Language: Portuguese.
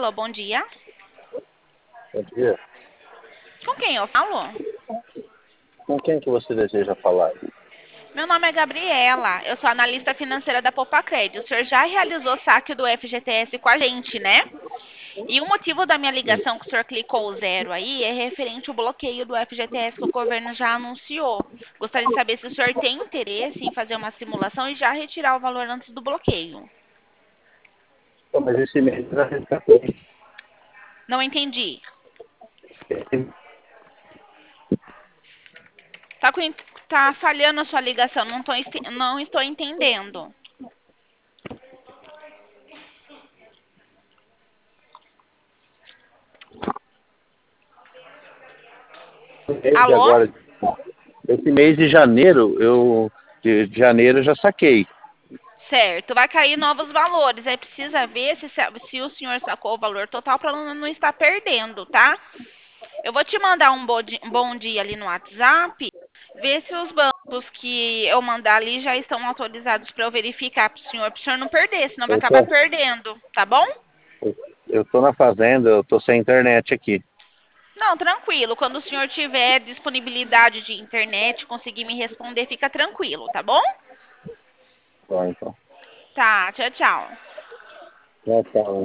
Alô, bom dia. Bom dia. Com quem eu falo? Com quem que você deseja falar? Meu nome é Gabriela, eu sou analista financeira da Popacred. O senhor já realizou o saque do FGTS com a gente, né? E o motivo da minha ligação que o senhor clicou o zero aí é referente ao bloqueio do FGTS que o governo já anunciou. Gostaria de saber se o senhor tem interesse em fazer uma simulação e já retirar o valor antes do bloqueio. Pô, mas esse mês já resgatei. Não entendi. Tá falhando a sua ligação, não estou entendendo. Mês de Alô? agora, esse mês de janeiro, de janeiro eu já saquei. Certo, vai cair novos valores. Aí precisa ver se o senhor sacou o valor total para não estar perdendo, tá? Eu vou te mandar um bom dia ali no WhatsApp. Ver se os bancos que eu mandar ali já estão autorizados para eu verificar para o senhor não perder, senão vai Eu acabar tô, perdendo, tá bom? eu tô na fazenda, eu tô sem internet aqui. Não, tranquilo. Quando o senhor tiver disponibilidade de internet, conseguir me responder, fica tranquilo, tá bom? Tá, então. Tá, tchau, tchau. Já tá.